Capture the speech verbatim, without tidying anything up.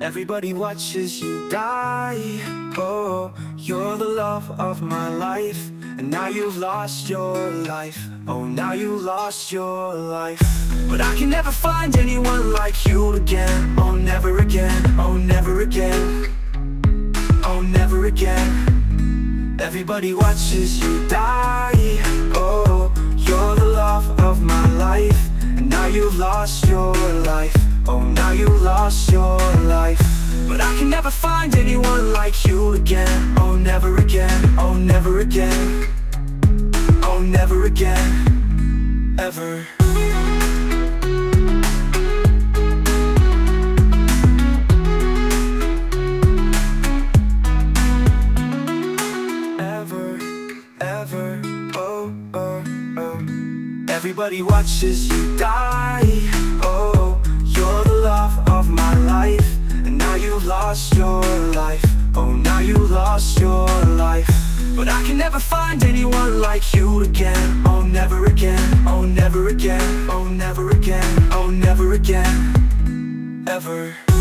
Everybody watches you die. Oh, you're the love of my life, and now you've lost your life. Oh, now you lost your life. But I can never find anyone like you again. Oh, never again. Oh, never again. Oh, never again. Everybody watches you die. Oh, you're the love of my life, and now you've lost your life. Oh, now you lost your life. But I can never find anyone like you again. Oh, never again. Oh, never again. Oh, never again. Ever. Ever, ever, oh, oh, oh. Everybody watches you die. Oh, you're the love of my life, and now you lost your life. Oh, now you lost your life. But I can never find anyone like you again. Oh, never again. Oh, never again. Oh, never again. Oh, never again. Ever.